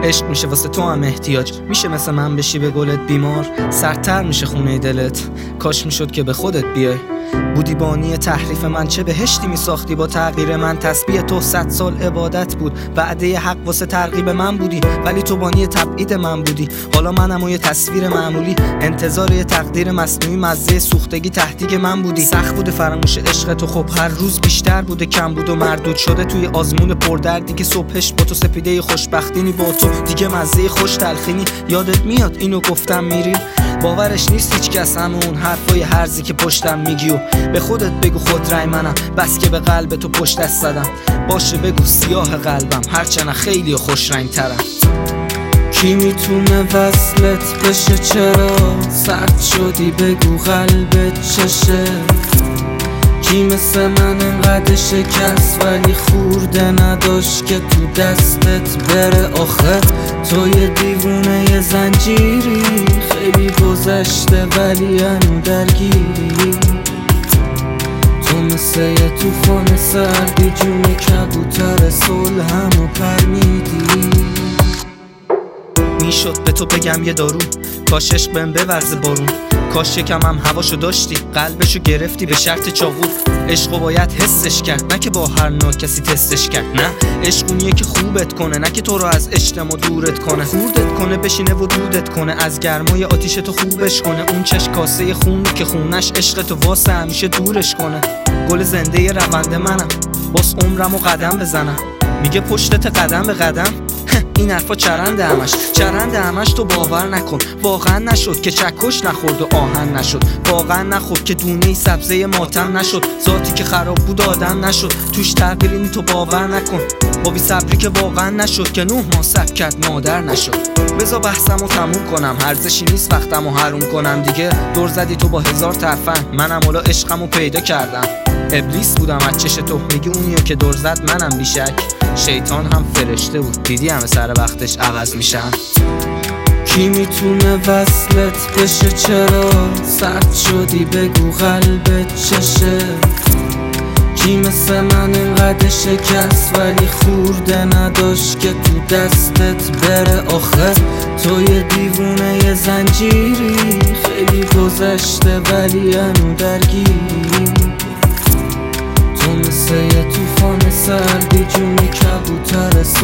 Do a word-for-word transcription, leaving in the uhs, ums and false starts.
عشق میشه واسه تو هم احتیاج، میشه مثل من بشی به گلت بیمار، سردتر میشه خونه دلت، کاش میشد که به خودت بیای. بودی بانی تحریف من، چه بهشتی میساختی با تغییر من. تسبیح تو صد سال عبادت بود، وعده حق واسه ترغیب من بودی، ولی تو بانی تبعید من بودی. حالا منم و یه تصویر معمولی، انتظار یه تقدیر مصنوعی، مزه سوختگی تهدیگ من بودی. سخت بوده فراموش عشق تو، خب هر روز بیشتر بوده کم بود و مردود شده توی آزمون پردردی که صبحش با تو سپیده خوشبختینی، با تو دیگه مزه خوش تلخینی. یادت میاد اینو گفتم میری؟ باورش نیست هیچ کس همون حرفای هرزی که پشتم میگی و به خودت بگو خود رای منم، بس که به قلب تو پشت دست زدم. باشه بگو سیاه قلبم، هرچند خیلی خوش رنگ ترم. کی میتونه وصلت بشه؟ چرا سرد شدی؟ بگو قلبت چشه؟ کی مثل من انقدر شکست ولی خورده نداشت که تو دستت بره؟ آخه تو یه دیوونه یه زنجیری، خیلی گذشته ولی هنو درگیری. تو مثل یه توفان سردی، جون کبوتر صلحم و پرمیدی. میشد به تو بگم یه دارو، کاش عشق بهم بورزه بارون، کاش یکم هم هواشو داشتی، قلبشو گرفتی به شرط چاقو. عشقو باید حسش کرد، نه که با هر نا کسی تستش کرد. نه عشق اونیه که خوبت کنه، نه که تو رو از اجتماع دورت کنه، خوردت کنه بشینه و دودت کنه، از گرمای آتیش تو خوبش کنه. اون چش کاسه خون که خونش عشق تو واسه همیشه دورش کنه. گل زنده روند منم، باس عمرم و قدم بزنم. میگه پشتت قدم به قدم، این حرفا چرنده همش، چرنده همش. تو باور نکن واقعا نشد که چکش نخورد و آهن نشد، واقعا نخورد که دونه سبزه ماتم نشد، ذاتی که خراب بود آدم نشد، توش تغییری تو باور نکن. با بی صبری که واقعا نشد که نه ماه صبر کرد مادر نشد. بذار بحثمو تموم کنم، ارزشی نیست وقتمو حروم کنم دیگه. دور زدی تو با هزار ترفند، منم حالا عشقمو پیدا کردم. ابلیس بودم از چش تو، میگی اونیو که دور زد منم بیشک. شیطان هم فرشته بود، دیدی همه سر وقتش عوض میشن. کی میتونه وصلت بشه؟ چرا سرد شدی؟ بگو قلبت چشه؟ کی مثل من انقدر شکست ولی خورده نداشت که تو دستت بره؟ آخه تو یه دیوونه یه زنجیری، خیلی گذشته ولی هنو درگیری. تو مثل یه توفان سردی، جون کبوتر